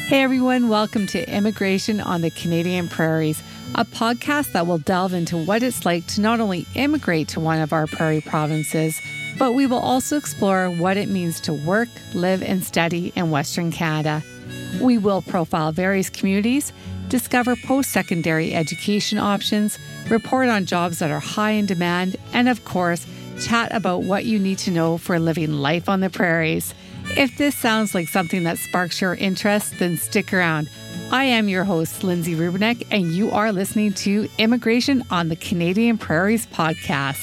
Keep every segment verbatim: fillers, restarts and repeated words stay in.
Hey everyone, welcome to Immigration on the Canadian Prairies, a podcast that will delve into what it's like to not only immigrate to one of our prairie provinces, but we will also explore what it means to work, live, and study in Western Canada. We will profile various communities, discover post-secondary education options, report on jobs that are high in demand, and of course, chat about what you need to know for living life on the prairies. If this sounds like something that sparks your interest, then stick around. I am your host, Lindsay Rubinek, and you are listening to Immigration on the Canadian Prairies podcast.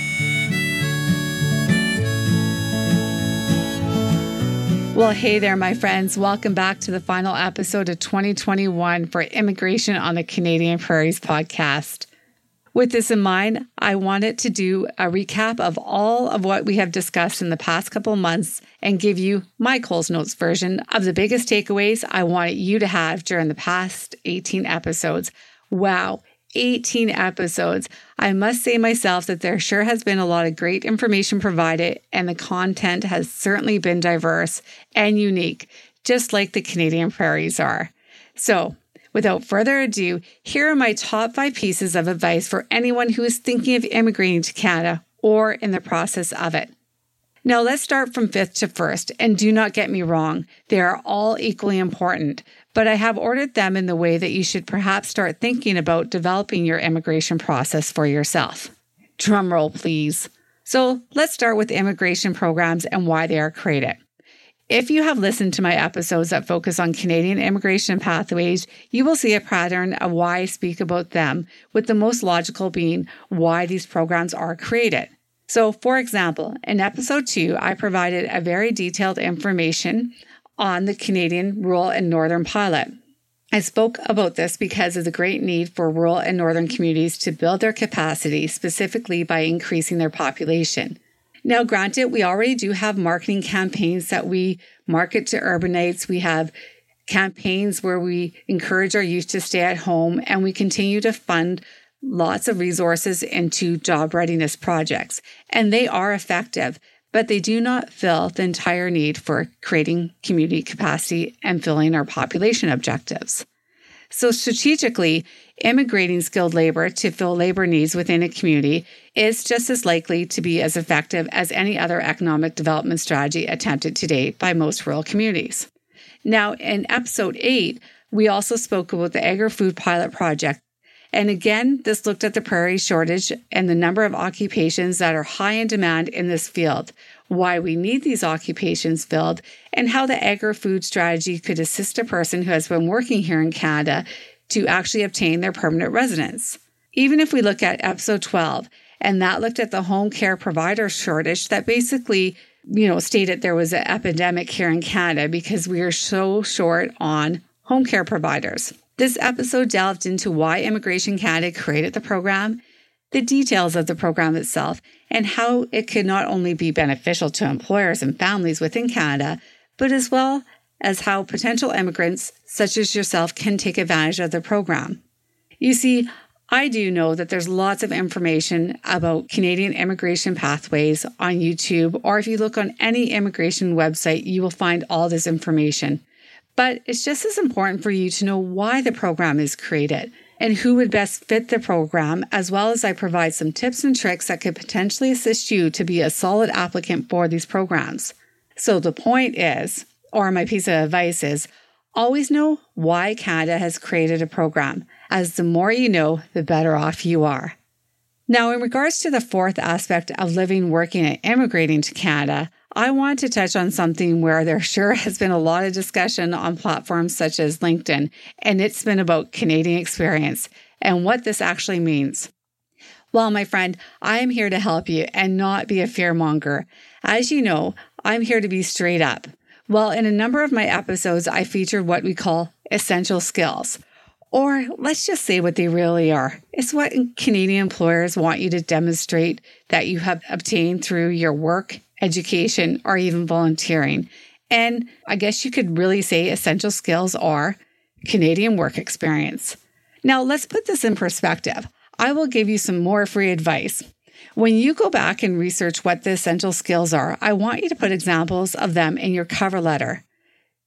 Well, hey there, my friends. Welcome back to the final episode of twenty twenty-one for Immigration on the Canadian Prairies podcast. With this in mind, I wanted to do a recap of all of what we have discussed in the past couple months and give you my Coles Notes version of the biggest takeaways I wanted you to have during the past eighteen episodes. Wow, eighteen episodes. I must say myself that there sure has been a lot of great information provided, and the content has certainly been diverse and unique, just like the Canadian prairies are. So, without further ado, here are my top five pieces of advice for anyone who is thinking of immigrating to Canada or in the process of it. Now, let's start from fifth to first, and do not get me wrong, they are all equally important, but I have ordered them in the way that you should perhaps start thinking about developing your immigration process for yourself. Drum roll, please. So let's start with immigration programs and why they are created. If you have listened to my episodes that focus on Canadian immigration pathways, you will see a pattern of why I speak about them, with the most logical being why these programs are created. So, for example, in episode two, I provided a very detailed information on the Canadian Rural and Northern Pilot. I spoke about this because of the great need for rural and northern communities to build their capacity, specifically by increasing their population. Now, granted, we already do have marketing campaigns that we market to urbanites. We have campaigns where we encourage our youth to stay at home, and we continue to fund lots of resources into job readiness projects. And they are effective, but they do not fill the entire need for creating community capacity and filling our population objectives. So strategically, immigrating skilled labor to fill labor needs within a community is just as likely to be as effective as any other economic development strategy attempted to date by most rural communities. Now, in episode eight, we also spoke about the Agri-Food Pilot Project. And again, this looked at the prairie shortage and the number of occupations that are high in demand in this field, why we need these occupations filled, and how the agri-food strategy could assist a person who has been working here in Canada to actually obtain their permanent residence. Even if we look at episode twelve, and that looked at the home care provider shortage that basically, you know, stated there was an epidemic here in Canada because we are so short on home care providers. This episode delved into why Immigration Canada created the program, the details of the program itself, and how it could not only be beneficial to employers and families within Canada, but as well as how potential immigrants such as yourself can take advantage of the program. You see, I do know that there's lots of information about Canadian immigration pathways on YouTube, or if you look on any immigration website, you will find all this information. But it's just as important for you to know why the program is created and who would best fit the program, as well as I provide some tips and tricks that could potentially assist you to be a solid applicant for these programs. So the point is, or my piece of advice is, always know why Canada has created a program, as the more you know, the better off you are. Now, in regards to the fourth aspect of living, working, and immigrating to Canada, I want to touch on something where there sure has been a lot of discussion on platforms such as LinkedIn, and it's been about Canadian experience and what this actually means. Well, my friend, I am here to help you and not be a fearmonger. As you know, I'm here to be straight up. Well, in a number of my episodes, I featured what we call essential skills. Or let's just say what they really are. It's what Canadian employers want you to demonstrate that you have obtained through your work, education, or even volunteering. And I guess you could really say essential skills are Canadian work experience. Now, let's put this in perspective. I will give you some more free advice. When you go back and research what the essential skills are, I want you to put examples of them in your cover letter.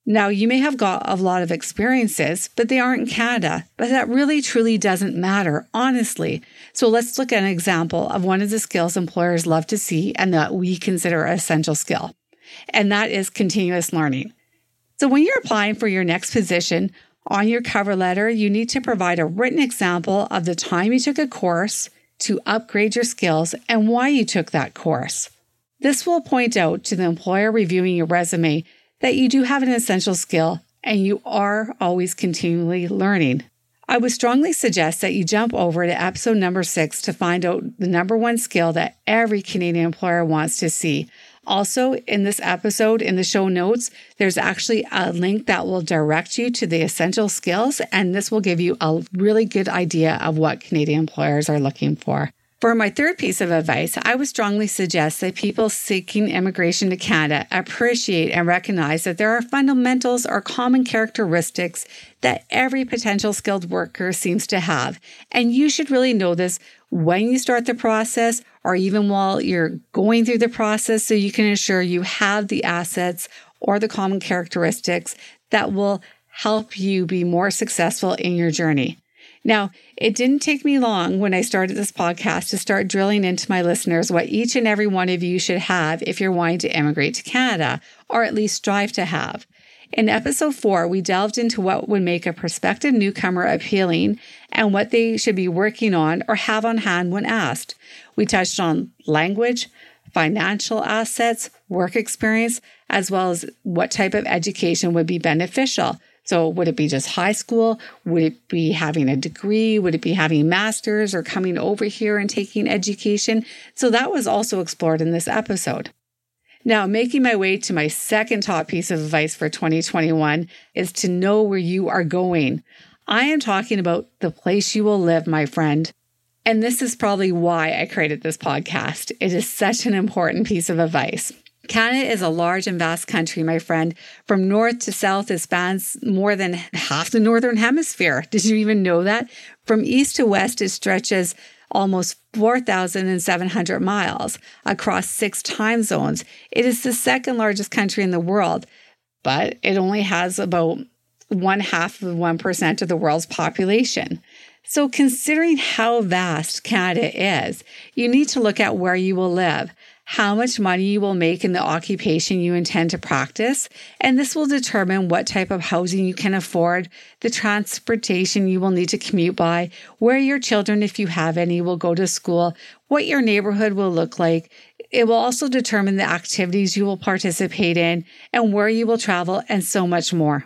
Now, you may have got a lot of experiences, but they aren't in Canada. But that really truly doesn't matter, honestly. So let's look at an example of one of the skills employers love to see and that we consider an essential skill. And that is continuous learning. So when you're applying for your next position, on your cover letter, you need to provide a written example of the time you took a course to upgrade your skills and why you took that course. This will point out to the employer reviewing your resume that you do have an essential skill and you are always continually learning. I would strongly suggest that you jump over to episode number six to find out the number one skill that every Canadian employer wants to see. Also, in this episode, in the show notes, there's actually a link that will direct you to the essential skills, and this will give you a really good idea of what Canadian employers are looking for. For my third piece of advice, I would strongly suggest that people seeking immigration to Canada appreciate and recognize that there are fundamentals or common characteristics that every potential skilled worker seems to have. And you should really know this when you start the process or even while you're going through the process so you can ensure you have the assets or the common characteristics that will help you be more successful in your journey. Now, it didn't take me long when I started this podcast to start drilling into my listeners what each and every one of you should have if you're wanting to immigrate to Canada, or at least strive to have. In episode four, we delved into what would make a prospective newcomer appealing and what they should be working on or have on hand when asked. We touched on language, financial assets, work experience, as well as what type of education would be beneficial. So would it be just high school? Would it be having a degree? Would it be having masters or coming over here and taking education? So that was also explored in this episode. Now, making my way to my second top piece of advice for twenty twenty-one is to know where you are going. I am talking about the place you will live, my friend. And this is probably why I created this podcast. It is such an important piece of advice. Canada is a large and vast country, my friend. From north to south, it spans more than half the northern hemisphere. Did you even know that? From east to west, it stretches almost four thousand seven hundred miles across six time zones. It is the second largest country in the world, but it only has about one half of one percent of the world's population. So considering how vast Canada is, you need to look at where you will live, how much money you will make in the occupation you intend to practice, and this will determine what type of housing you can afford, the transportation you will need to commute by, where your children, if you have any, will go to school, what your neighborhood will look like. It will also determine the activities you will participate in and where you will travel and so much more.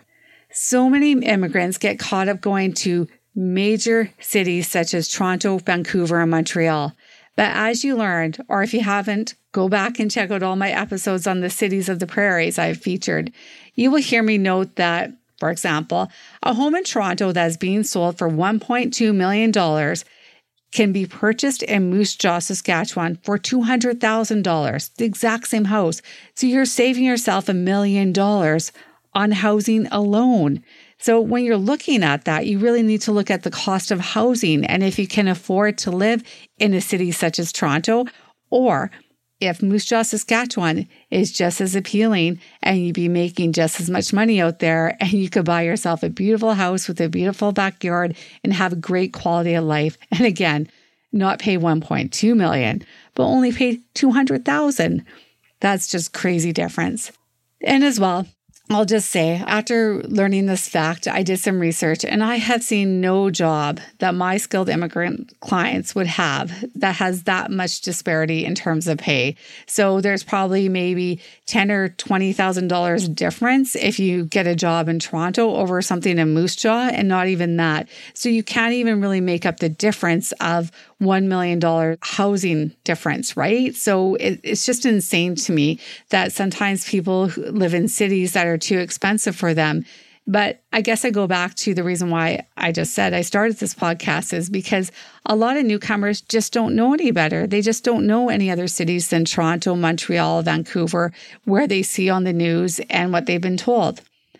So many immigrants get caught up going to major cities such as Toronto, Vancouver, and Montreal. But as you learned, or if you haven't, go back and check out all my episodes on the cities of the prairies I've featured. You will hear me note that, for example, a home in Toronto that is being sold for one point two million dollars can be purchased in Moose Jaw, Saskatchewan for two hundred thousand dollars, the exact same house. So you're saving yourself a million dollars on housing alone. So when you're looking at that, you really need to look at the cost of housing and if you can afford to live in a city such as Toronto, or if Moose Jaw, Saskatchewan is just as appealing and you'd be making just as much money out there and you could buy yourself a beautiful house with a beautiful backyard and have a great quality of life. And again, not pay one point two million dollars, but only pay two hundred thousand dollars. That's just crazy difference. And as well, I'll just say, after learning this fact, I did some research and I have seen no job that my skilled immigrant clients would have that has that much disparity in terms of pay. So there's probably maybe ten thousand or twenty thousand dollars difference if you get a job in Toronto over something in Moose Jaw, and not even that. So you can't even really make up the difference of one million dollars housing difference, right? So it, it's just insane to me that sometimes people who live in cities that are too expensive for them. But I guess I go back to the reason why I just said I started this podcast is because a lot of newcomers just don't know any better. They just don't know any other cities than Toronto, Montreal, Vancouver, where they see on the news and what they've been told.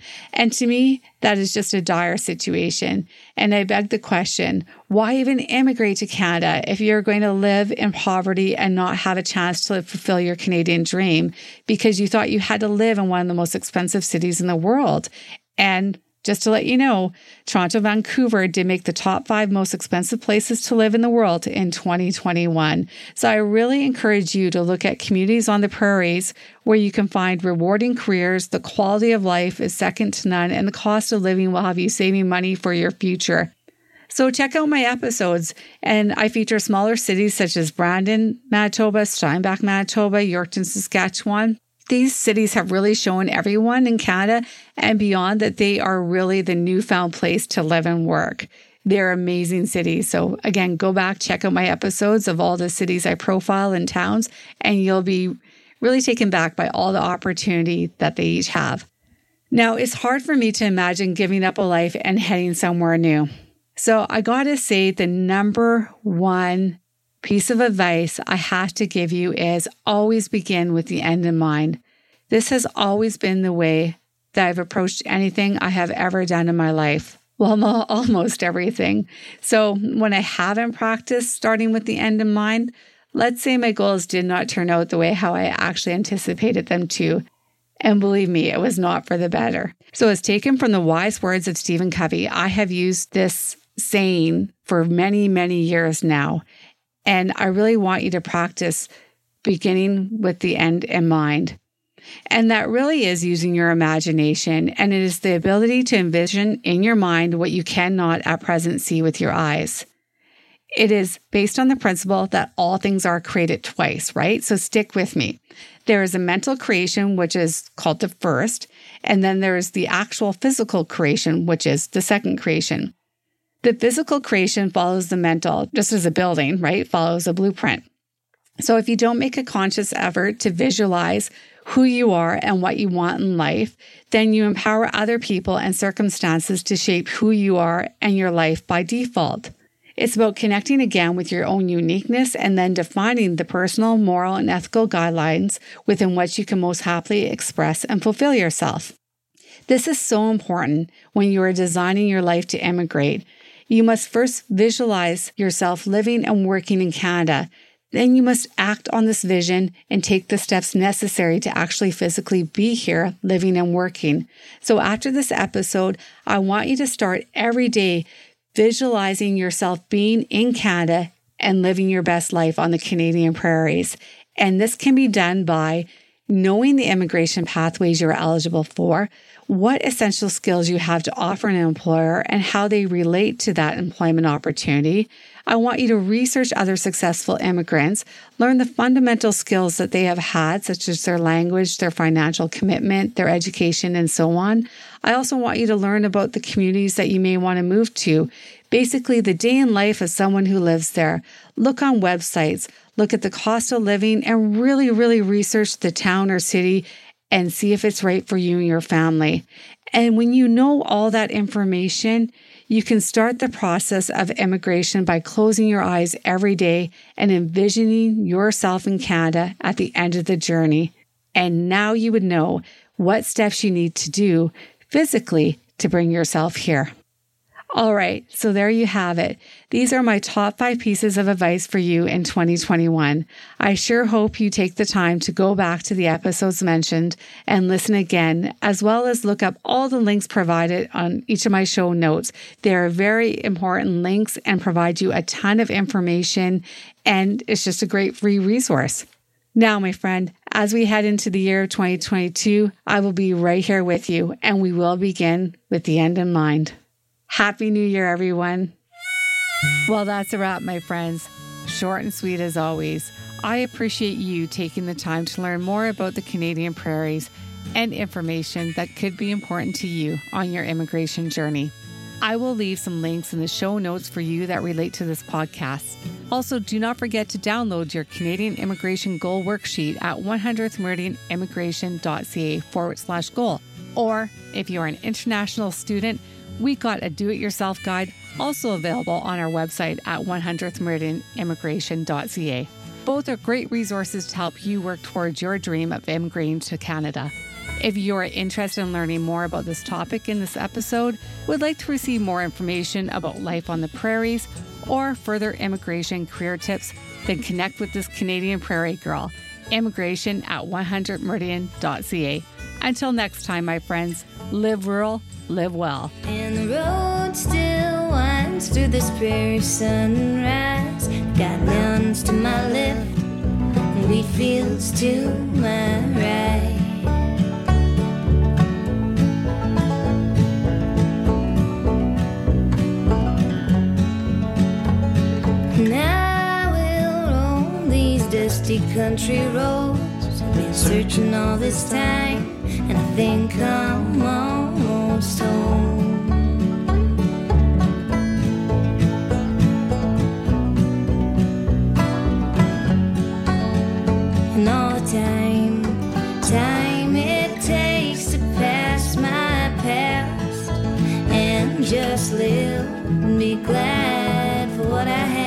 And to me, that is just a dire situation. And I beg the question, why even immigrate to Canada if you're going to live in poverty and not have a chance to fulfill your Canadian dream because you thought you had to live in one of the most expensive cities in the world? And just to let you know, Toronto, Vancouver did make the top five most expensive places to live in the world in twenty twenty-one. So I really encourage you to look at communities on the prairies where you can find rewarding careers, the quality of life is second to none, and the cost of living will have you saving money for your future. So check out my episodes, and I feature smaller cities such as Brandon, Manitoba, Steinbach, Manitoba, Yorkton, Saskatchewan. These cities have really shown everyone in Canada and beyond that they are really the newfound place to live and work. They're amazing cities. So again, go back, check out my episodes of all the cities I profile and towns, and you'll be really taken back by all the opportunity that they each have. Now, it's hard for me to imagine giving up a life and heading somewhere new. So I gotta say the number one piece of advice I have to give you is always begin with the end in mind. This has always been the way that I've approached anything I have ever done in my life. Well, almost everything. So when I haven't practiced starting with the end in mind, let's say my goals did not turn out the way how I actually anticipated them to. And believe me, it was not for the better. So it's taken from the wise words of Stephen Covey. I have used this saying for many, many years now. And I really want you to practice beginning with the end in mind. And that really is using your imagination. And it is the ability to envision in your mind what you cannot at present see with your eyes. It is based on the principle that all things are created twice, right? So stick with me. There is a mental creation, which is called the first. And then there is the actual physical creation, which is the second creation. The physical creation follows the mental, just as a building, right? Follows a blueprint. So if you don't make a conscious effort to visualize who you are and what you want in life, then you empower other people and circumstances to shape who you are and your life by default. It's about connecting again with your own uniqueness and then defining the personal, moral, and ethical guidelines within which you can most happily express and fulfill yourself. This is so important when you are designing your life to immigrate. You must first visualize yourself living and working in Canada. Then you must act on this vision and take the steps necessary to actually physically be here, living and working. So after this episode, I want you to start every day visualizing yourself being in Canada and living your best life on the Canadian prairies. And this can be done by knowing the immigration pathways you're eligible for, what essential skills you have to offer an employer, and how they relate to that employment opportunity. I want you to research other successful immigrants, learn the fundamental skills that they have had, such as their language, their financial commitment, their education, and so on. I also want you to learn about the communities that you may want to move to, basically the day in life of someone who lives there. Look on websites, look at the cost of living, and really, really research the town or city and see if it's right for you and your family. And when you know all that information, you can start the process of immigration by closing your eyes every day and envisioning yourself in Canada at the end of the journey. And now you would know what steps you need to do physically to bring yourself here. All right, so there you have it. These are my top five pieces of advice for you in twenty twenty-one. I sure hope you take the time to go back to the episodes mentioned and listen again, as well as look up all the links provided on each of my show notes. They are very important links and provide you a ton of information, and it's just a great free resource. Now, my friend, as we head into the year of twenty twenty-two, I will be right here with you, and we will begin with the end in mind. Happy New Year, everyone. Well, that's a wrap, my friends. Short and sweet as always. I appreciate you taking the time to learn more about the Canadian prairies and information that could be important to you on your immigration journey. I will leave some links in the show notes for you that relate to this podcast. Also, do not forget to download your Canadian Immigration Goal Worksheet at one hundredth meridian immigration dot c a forward slash goal. Or if you are an international student, we got a do-it-yourself guide also available on our website at one hundredth meridian immigration dot c a. Both are great resources to help you work towards your dream of immigrating to Canada. If you are interested in learning more about this topic in this episode, would like to receive more information about life on the prairies, or further immigration career tips, then connect with this Canadian prairie girl, immigration at one hundred meridian dot c a. Until next time, my friends, live rural, live well. And the road still winds through this prairie sunrise. Got mountains to my left and wheat fields to my right. Now we'll roam these dusty country roads. I've been searching all this time, and I think I'm almost home. And all the time, time it takes to pass my past and just live and be glad for what I have.